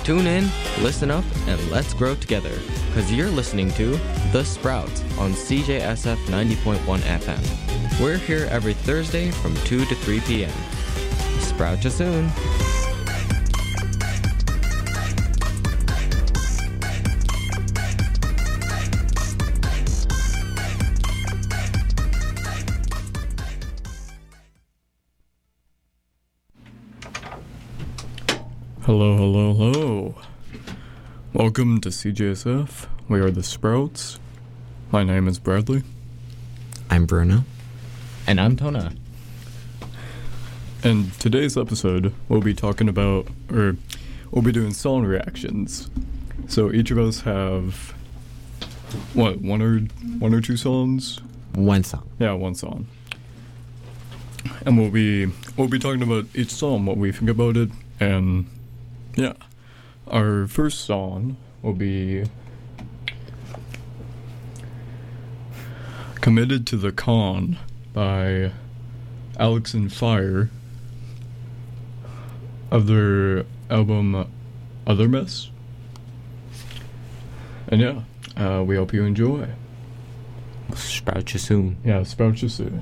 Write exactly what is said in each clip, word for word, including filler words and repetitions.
Tune in, listen up, and let's grow together. Cause you're listening to The Sprouts on C J S F ninety point one F M. We're here every Thursday from two to three p.m. Sprout you soon. Hello, hello, hello. Welcome to C J S F. We are the Sprouts. My name is Bradley. I'm Bruno. And I'm Tona. And today's episode, we'll be talking about, or we'll be doing song reactions. So each of us have, what, one or one or two songs? One song. Yeah, one song. And we'll be we'll be talking about each song, what we think about it, and yeah. Our first song will be Committed to the Con by Alex and Fire of their album Other Mess. And yeah, uh, we hope you enjoy. Sprout you soon. Yeah, sprout you soon.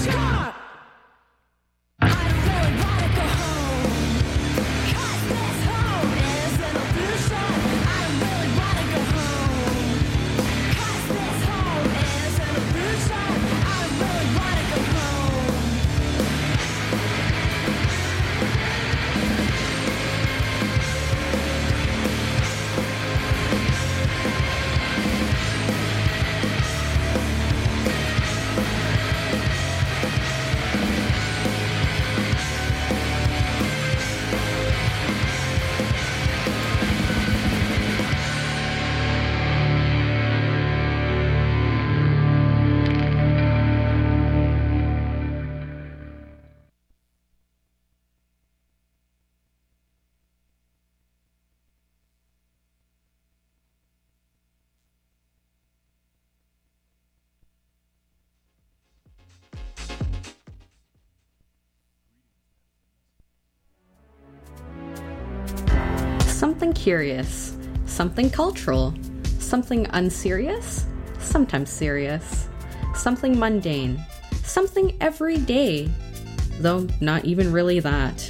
Something curious, something cultural, something unserious, sometimes serious, something mundane, something everyday, though not even really that.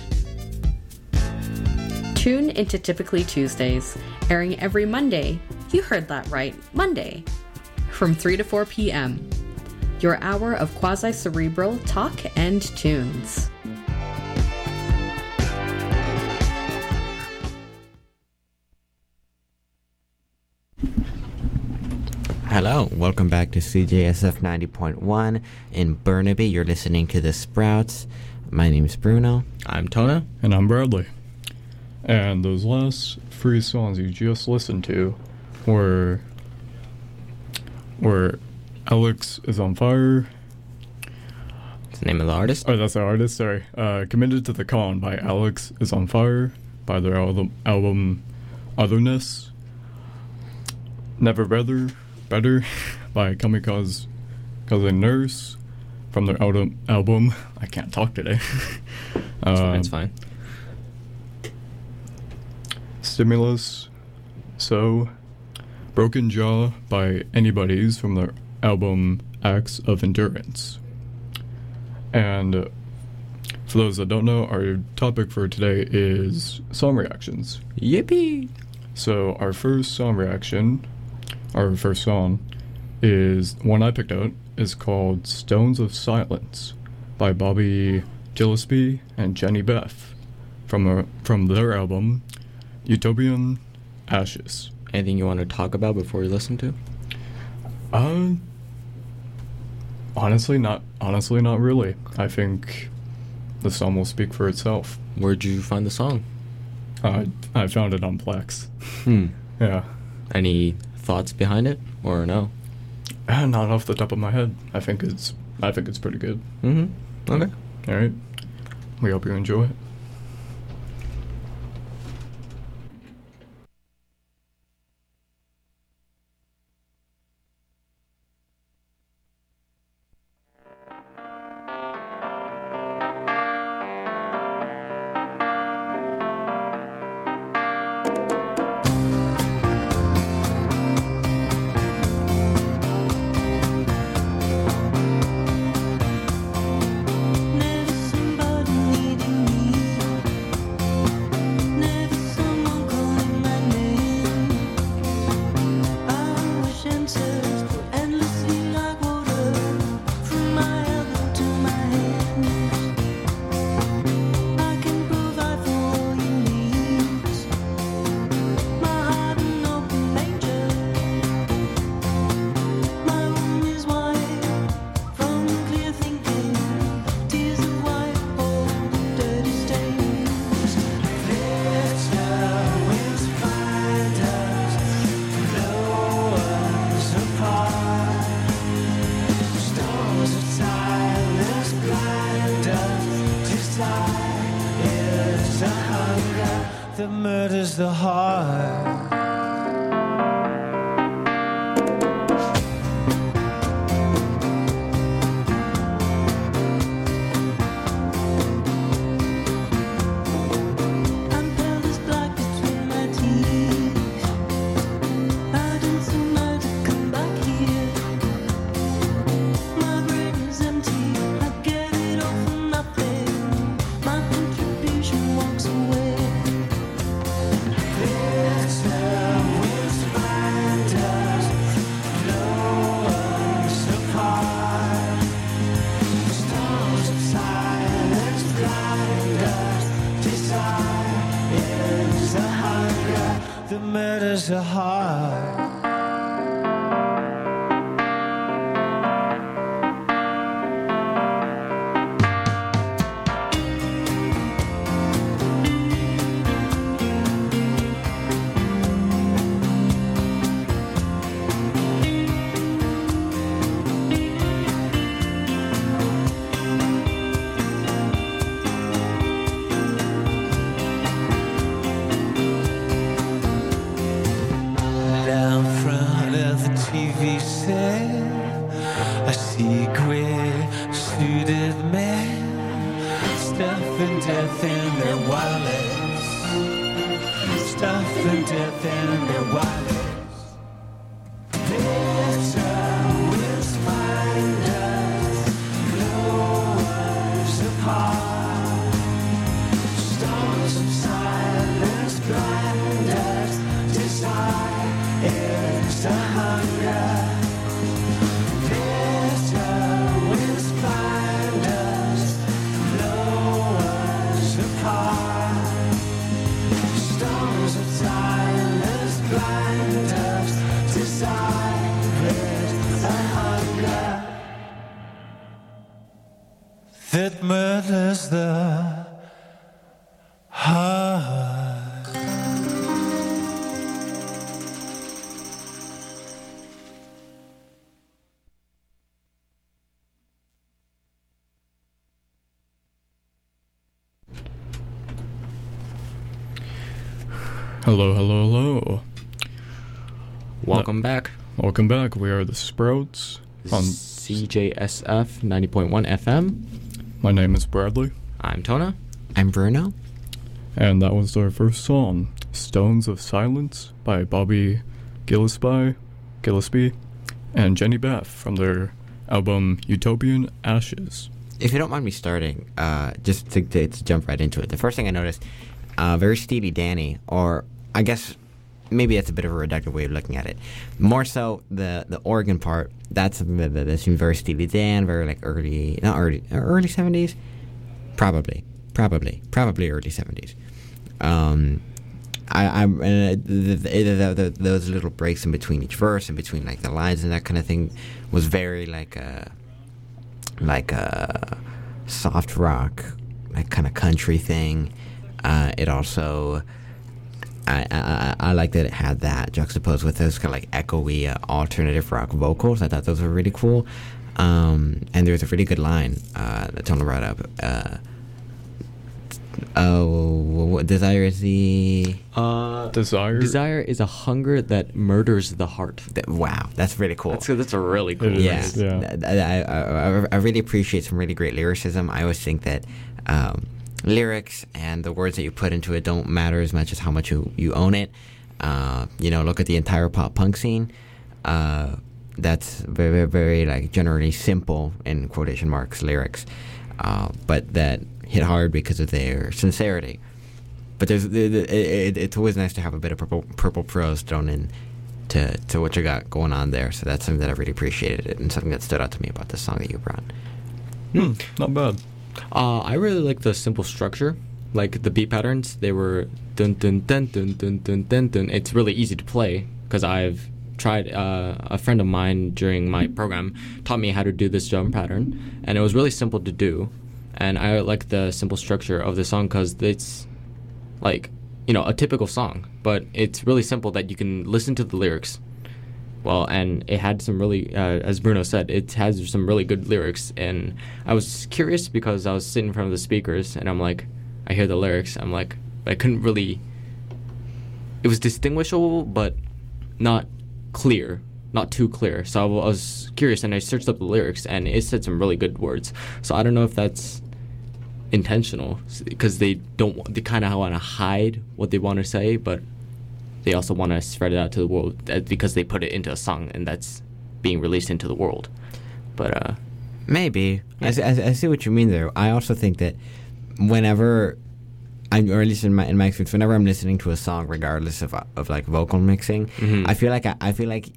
Tune into Typically Tuesdays, airing every Monday. You heard that right, Monday, from three to four p.m. Your hour of quasi-cerebral talk and tunes. Hello, welcome back to C J S F ninety point one in Burnaby. You're listening to The Sprouts. My name is Bruno. I'm Tona. And I'm Bradley. And those last three songs you just listened to were were Alex is on Fire. What's the name of the artist? Oh, that's the artist, sorry. Uh, Committed to the Con by Alex is on Fire, by their album, album Otherness. Never Better, Better by Kamikaze Cousin Nurse from their album, album I can't talk today. It's um, fine, it's fine. Stimulus, So, Broken Jaw by Anybody's from their album Acts of Endurance. And uh, for those that don't know, our topic for today is song reactions. Yippee! So our first song reaction, our first song, is one I picked out, is called Stones of Silence by Bobby Gillespie and Jenny Beth from, a, from their album Utopian Ashes. Anything you want to talk about before we listen to? Uh, honestly, not honestly, not really. I think the song will speak for itself. Where'd you find the song? Uh, I found it on Plex. Hmm. Yeah. Any thoughts behind it, or no? Uh, not off the top of my head. I think it's I think it's pretty good. Mm-hmm. Okay. All right. We hope you enjoy it. That murders the heart. I murders the heart. I see grey suited men stuffing death in their wallets, stuffing death in their wallets. Better winds find us, blow us apart. Storms of silence blind us, desire is the hunger. That murders the heart. Hello, hello, hello. Welcome back. Welcome back. We are the Sprouts on C J S F ninety point one F M. My name is Bradley. I'm Tona. I'm Bruno. And that was our first song, Stones of Silence by Bobby Gillespie, Gillespie and Jenny Beth from their album Utopian Ashes. If you don't mind me starting, uh, just to, to, to jump right into it, the first thing I noticed, uh, very Steely Danny, or I guess maybe that's a bit of a reductive way of looking at it. More so, the, the organ part, that's something that, that seems very Steely Dan, very like early, not early, early seventies? Probably. Probably. Probably early seventies. Um, I, I'm, uh, the, the, the, the, those little breaks in between each verse, in between like the lines and that kind of thing, was very like a, like a soft rock, like kind of country thing. Uh, it also... I, I I like that it had that juxtaposed with those kind of like echoey uh, alternative rock vocals. I thought those were really cool. Um, and there's a really good line uh, that Tona brought up. Uh, oh, what desire is the Uh, Desire. Desire is a hunger that murders the heart. that, wow, that's really cool. That's that's a really cool. It is, yeah, phrase. yeah. Th- th- I, I, I- I really appreciate some really great lyricism. I always think that um, lyrics and the words that you put into it don't matter as much as how much you, you own it. Uh, you know, look at the entire pop punk scene. Uh, that's very, very, very, like, generally simple, in quotation marks, lyrics. Uh, but that hit hard because of their sincerity. But there's the, the, it, it's always nice to have a bit of purple, purple prose thrown in to, to what you got going on there. So that's something that I really appreciated it and something that stood out to me about the song that you brought. Hmm, not bad. Uh, I really like the simple structure, like the beat patterns. They were dun dun dun dun dun dun dun dun. It's really easy to play because I've tried. Uh, a friend of mine during my program taught me how to do this drum pattern, and it was really simple to do. And I like the simple structure of the song because it's like, you know, a typical song, but it's really simple that you can listen to the lyrics. Well, and it had some really, uh, as Bruno said, it has some really good lyrics. And I was curious because I was sitting in front of the speakers, and I'm like, I hear the lyrics. I'm like, I couldn't really. It was distinguishable, but not clear, not too clear. So I was curious, and I searched up the lyrics, and it said some really good words. So I don't know if that's intentional, because they don't. They kind of want to hide what they want to say, but they also want to spread it out to the world because they put it into a song and that's being released into the world. But uh, maybe I, I, I see what you mean there. I also think that whenever I, or at least in my in my experience, whenever I'm listening to a song, regardless of of like vocal mixing, mm-hmm. I feel like I, I feel like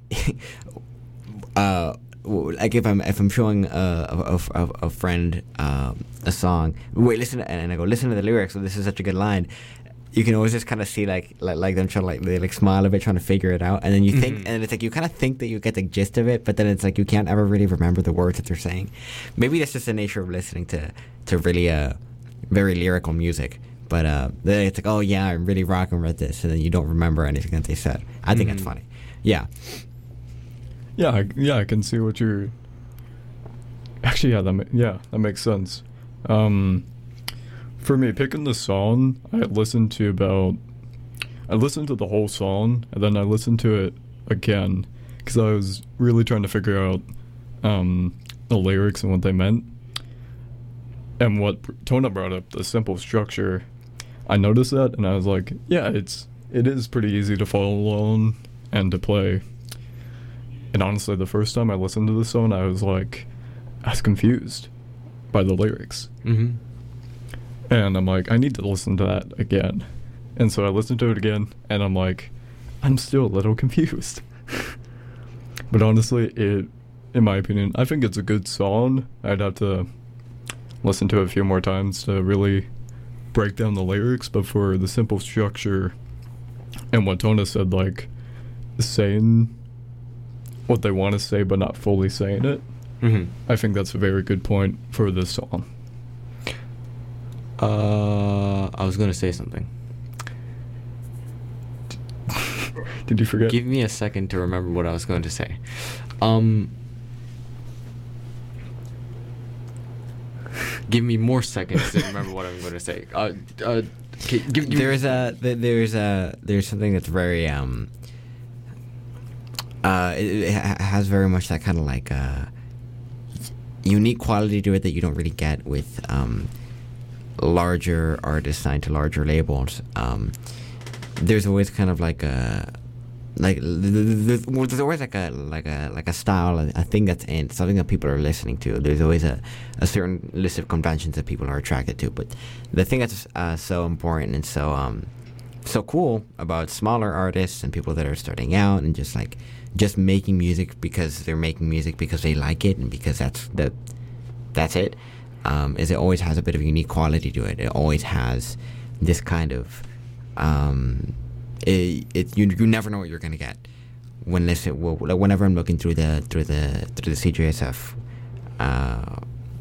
uh like if I'm if I'm showing a a, a, a friend um, a song, wait, listen, to, and I go listen to the lyrics. So this is such a good line. you can always just kind of see like, like like them trying to like they like smile a bit, trying to figure it out, and then you think, Mhm. and it's like you kind of think that you get the gist of it, but then it's like you can't ever really remember the words that they're saying. Maybe that's just the nature of listening to to really uh very lyrical music. But uh, then it's like, oh yeah, I'm really rocking with this, and then you don't remember anything that they said. I think that's Mhm. funny. Yeah. Yeah, I, yeah, I can see what you're. Actually, yeah, that ma- yeah, that makes sense. Um, for me, picking the song, I listened to about. I listened to the whole song, and then I listened to it again because I was really trying to figure out um, the lyrics and what they meant. And what Tona brought up, the simple structure, I noticed that, and I was like, yeah, it's it is pretty easy to follow along and to play. And honestly, the first time I listened to the song, I was like, I was confused by the lyrics. Mm-hmm. And I'm like, I need to listen to that again. And so I listened to it again, and I'm like, I'm still a little confused. But honestly, it, in my opinion, I think it's a good song. I'd have to listen to it a few more times to really break down the lyrics, but for the simple structure and what Tona said, like, saying what they want to say but not fully saying it, Mm-hmm. I think that's a very good point for this song. Uh, I was gonna say something. Did you forget? Give me a second to remember what I was going to say. Um, give me more seconds to remember what I'm going to say. Uh, uh, okay, give, give There's me a th- there's a there's something that's very um uh it, it ha- has very much that kind of like uh unique quality to it that you don't really get with um larger artists signed to larger labels. Um, there's always kind of like a like there's there's always like a like a like a style, a, a thing that's in something that people are listening to. There's always a, a certain list of conventions that people are attracted to. But the thing that's uh, so important and so um so cool about smaller artists and people that are starting out and just like just making music because they're making music because they like it and because that's the that's it. Um, is it always has a bit of a unique quality to it. It always has this kind of um, it, it you you never know what you're gonna get when listen well, whenever I'm looking through the through the through the C J S F uh,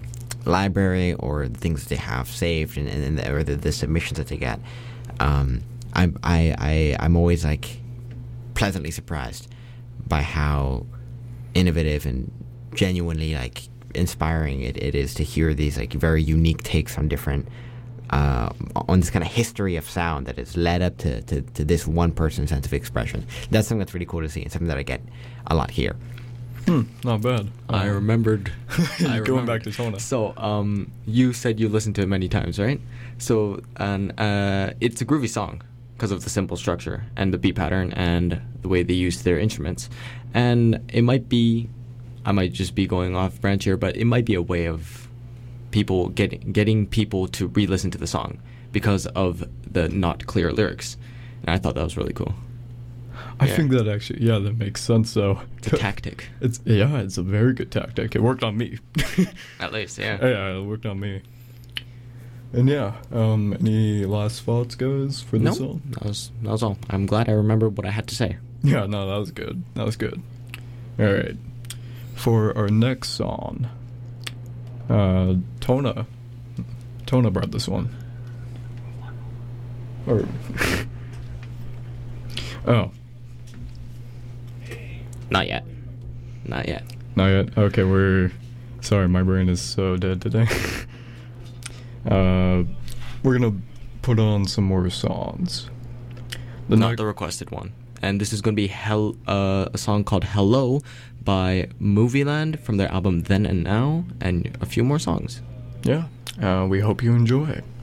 library or the things that they have saved and, and the, or the, the submissions that they get. Um, I'm I, I I'm always like pleasantly surprised by how innovative and genuinely like inspiring it, it is to hear these like very unique takes on different uh, on this kind of history of sound that has led up to, to, to this one person's sense of expression. That's something that's really cool to see and something that I get a lot here. Hmm, not bad. I Um, remembered. I Going remembered. back to Tona. So, um, you said you listened to it many times, right? So, and uh, it's a groovy song because of the simple structure and the beat pattern and the way they use their instruments. And it might be, I might just be going off branch here, but it might be a way of people getting getting people to re-listen to the song because of the not clear lyrics. And I thought that was really cool. I Yeah. think that actually, yeah, that makes sense though. It's a tactic, It's yeah, it's a very good tactic. It worked on me. at least, yeah. Yeah, it worked on me. And yeah, um, any last thoughts, guys, for No, this song? that was that was all. I'm glad I remembered what I had to say. Yeah, no, that was good. That was good. All right, for our next song, uh, Tona, Tona brought this one. Or oh, Not yet. Not yet. not yet. Okay, we're sorry. My brain is so dead today. uh, we're gonna put on some more songs. The Not next- the requested one. And this is going to be hell, uh, a song called Hello by Movieland from their album Then and Now, and a few more songs. Yeah, uh, we hope you enjoy.